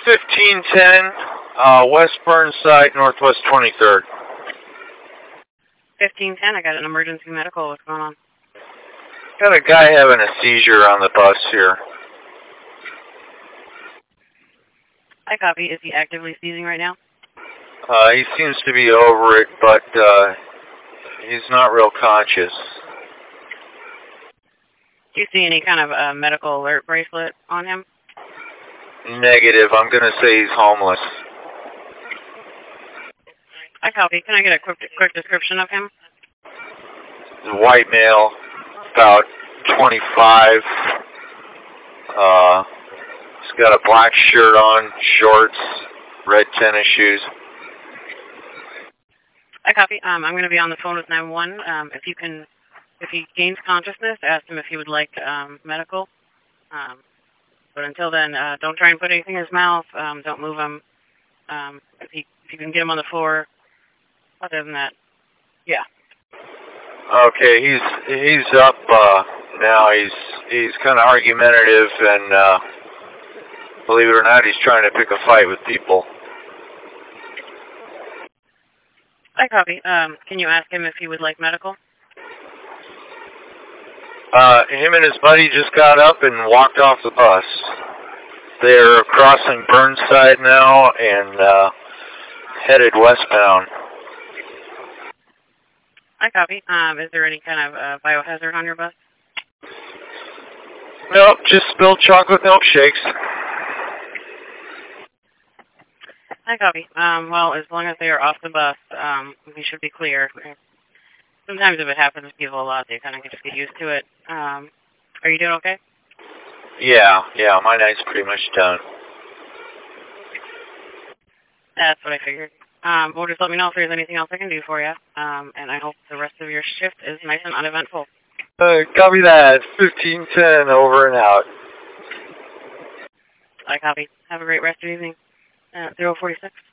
1510, West Burnside, Northwest 23rd. 1510, I got an emergency medical. What's going on? Got a guy having a seizure on the bus here. I copy. Is he actively seizing right now? He seems to be over it, but he's not real conscious. Do you see any kind of medical alert bracelet on him? Negative. I'm going to say he's homeless. I copy. Can I get a quick description of him? He's a white male, about 25. He's got a black shirt on, shorts, red tennis shoes. I copy. I'm going to be on the phone with 911. If he gains consciousness, ask him if he would like medical. But until then, don't try and put anything in his mouth. Don't move him. If you can get him on the floor. Other than that, yeah. Okay, he's up now. He's kind of argumentative, and believe it or not, he's trying to pick a fight with people. I copy. Can you ask him if he would like medical? Him and his buddy just got up and walked off the bus. They're crossing Burnside now and headed westbound. I copy. Is there any kind of biohazard on your bus? Nope, just spilled chocolate milkshakes. I copy. Well, as long as they are off the bus, we should be clear. Sometimes if it happens to people a lot, they kind of just get used to it. Are you doing okay? Yeah, my night's pretty much done. That's what I figured. Well, just let me know if there's anything else I can do for you. And I hope the rest of your shift is nice and uneventful. Copy that. 1510, over and out. I copy. Have a great rest of the evening. 046.